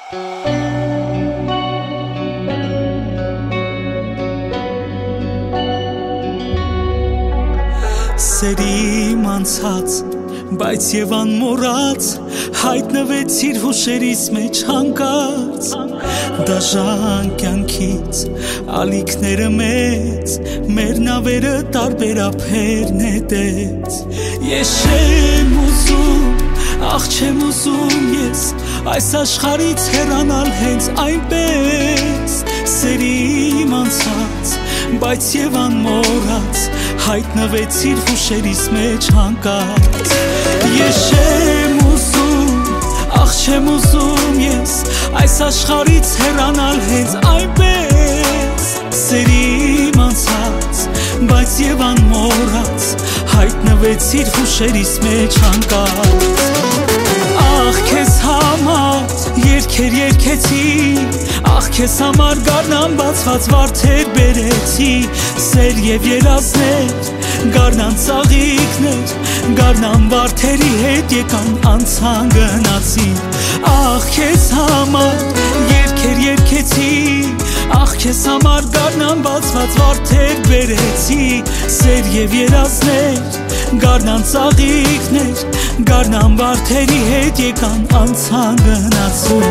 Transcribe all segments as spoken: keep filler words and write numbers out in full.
Սերի մանցած, բայց և անմորած հայտնվեցիր հուշերիս մեջ հանկարծ դաժան կյանքից ալիքները մեծ մեր նավերը տարբերափեր նետեց ես չեմ ուզում, ախ չեմ ուզում ես այս աշխարից հեռանալ հենց այնպես սերի մանցած, բայց և անմորած հայտնվեցիր հուշերիս մեջ հանկարծ Ես չեմ ուզում, ախ չեմ ուզում ես այս աշխարից հեռանալ հենց այնպես Սերի մանցած, բայց և անմորած հայտնվեցիր հուշերիս մեջ հանկարծ Ախ քեզ համար երգեր երգեցի Ախ քեզ համար գարնան բացված վարդեր բերեցի Սեր և երազներ, գարնան ծաղիկներ Գարնան վարդերի հետ եկան անցան գնացին Ախ քեզ համար երգեր երգեցի Ախ քեզ համար գարնան բացված վարդեր բերեցի Սեր և երազներ, գարնան ծաղիկներ Գարնան վարդերի հետ եկան անցան գնացին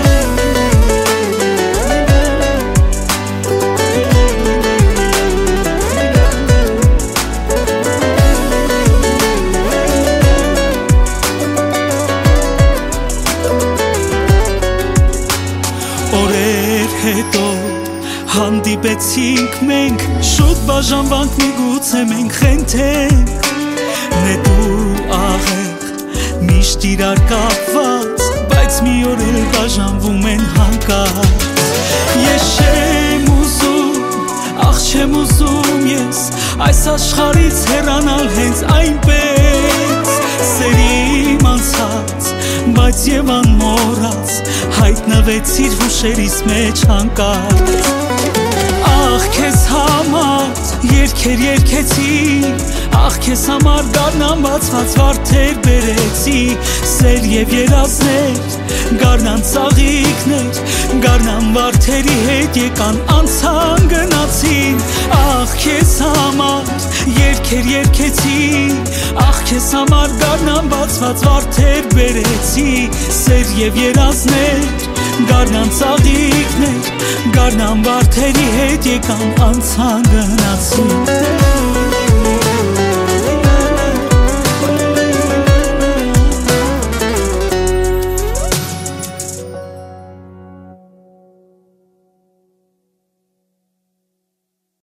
Օրեր հետո հանդիպեցինք մենք Շուտ բաժանվանք միգուցե մենք խենթենք Նետու աղեղ միշտ իրար կապված Բայց մի օր էլ բաժանվում են հանկարծ Ես չեմ ուզում, ախ չեմ ուզում ես Այս աշխարից հեռանալ հենց այնպես Սերի մանցած, բայց և անմորած Հայտնվեցիր հուշերիս մեջ հանկարծ Ախ քեզ համար երգեր երգեցի Ախ քեզ համար գարնան բացված վարդեր բերեցի Սեր և երազներ, գարնան ծաղիկներ Գարնան վարդերի հետ եկան անցան գնացին Ախ քեզ համար երգեր երգեցի Ախ քեզ համար գարնան բացված վարդեր բերեցի Սեր և երազներ, գարնան ծաղիկներ Գարնան վարդերի հետ եկան անցան գնացին